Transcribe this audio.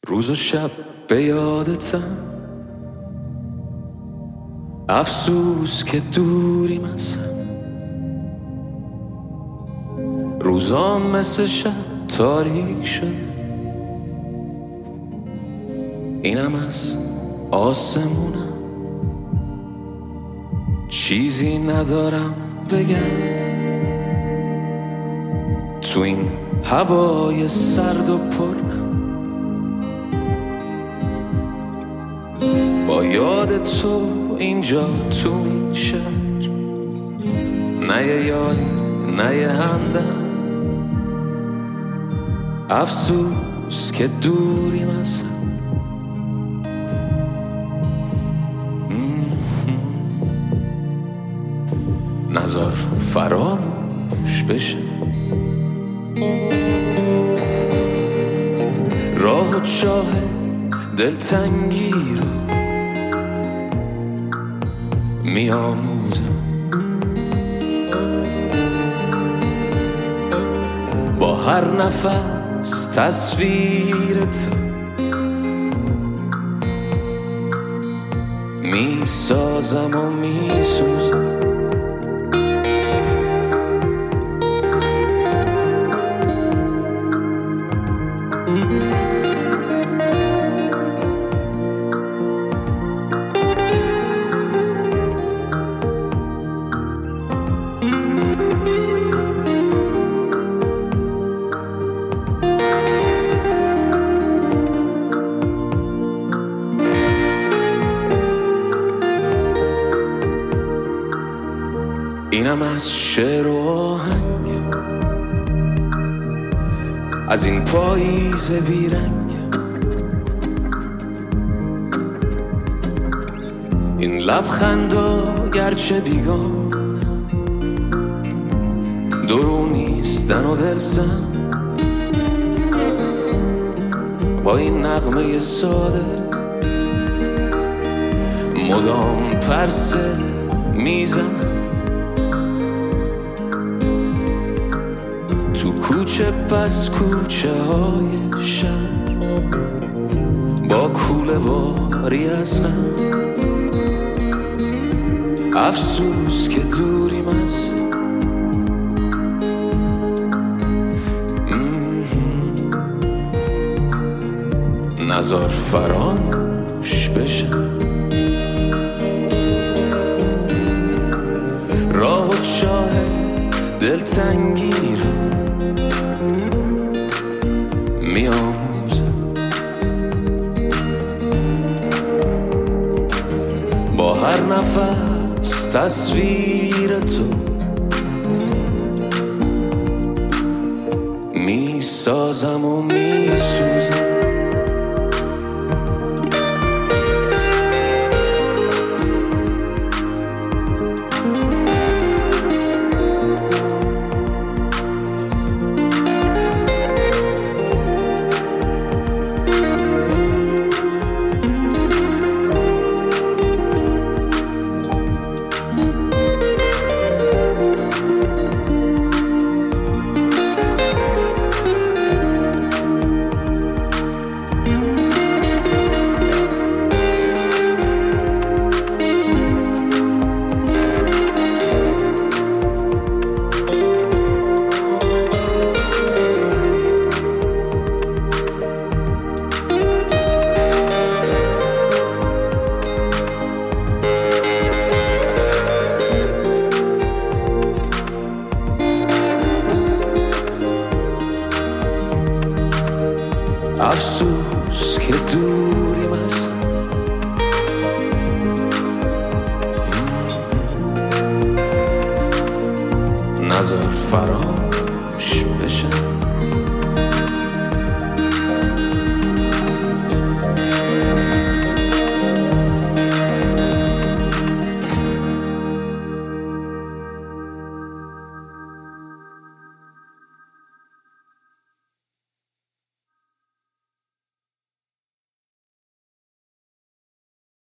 روز و شب به یادتم، افسوس که دوریم از هم. روزا مثل شب تاریک شده، اینم از آسمونم. چیزی ندارم بگم تو این هوای سرد و پرنم. با یاد تو اینجا تو این شهر، نه یه یاری نه یه همدم. افسوس که دوریم از هم. نذار فراموش بشه راه و چاه دلتنگی رو میاموزم. با هر نفس تصویرت میسازم و میسوزم. اینم از شعر و آهنگم، از این پاییز بیرنگم. این لبخندا گرچه بیگانم، درو نیستن و دلزن. با این نغمه ساده مدام پرسه میزنم. تو کوچه پس کوچه های شهر، با کوله باری از غم. افسوس که دوریم از نذار فراموش بشه راه و چاه دلتنگی رو میاموزم. با هر نفس تصویر تو میسازم و میسوزم. افسوس که دوریم از هم. نذار فراموش بشه